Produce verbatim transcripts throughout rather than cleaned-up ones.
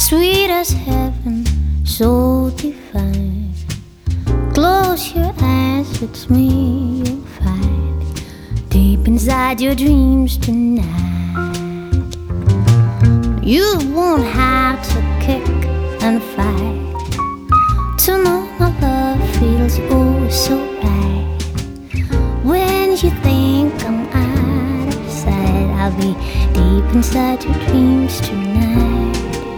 sweet as heaven, so divine. Close your eyes, it's me you'll find deep inside your dreams tonight. You won't have to kick and fight to know my love feels oh so right. When you think I'm out of sight, I'll be deep inside your dreams tonight.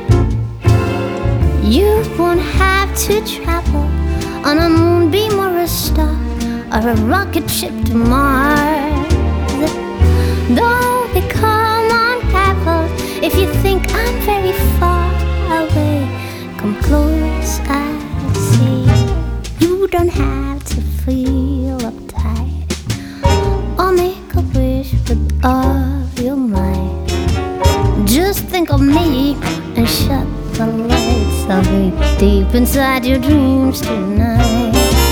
You won't have to travel on a moonbeam or a star or a rocket ship to Mars. Don't become unraveled if you think I'm very far away. Come close, I say. You don't have to feel uptight or make a wish with all your might. Just think of me and shut the lights. I'll be deep inside your dreams tonight.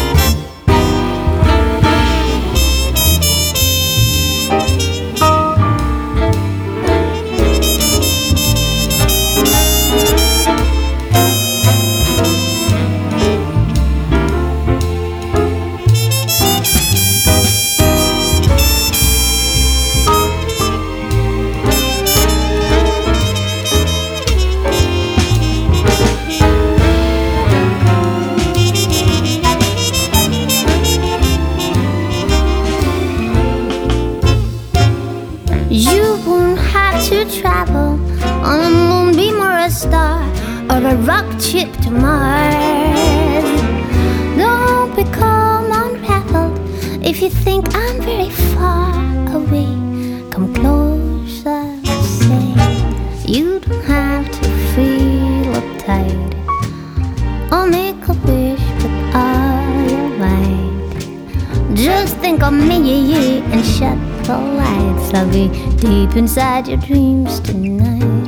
You won't have to travel on a moonbeam or a star or a rocket ship to Mars. Don't become unraveled if you think I'm very far away. Come closer, say. You don't have to feel uptight or make a wish with all your might. Just think of me and shut the lights. I'll be deep inside your dreams tonight.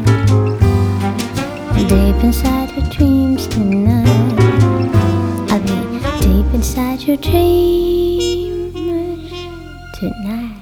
Deep inside your dreams tonight. I'll be deep inside your dreams tonight.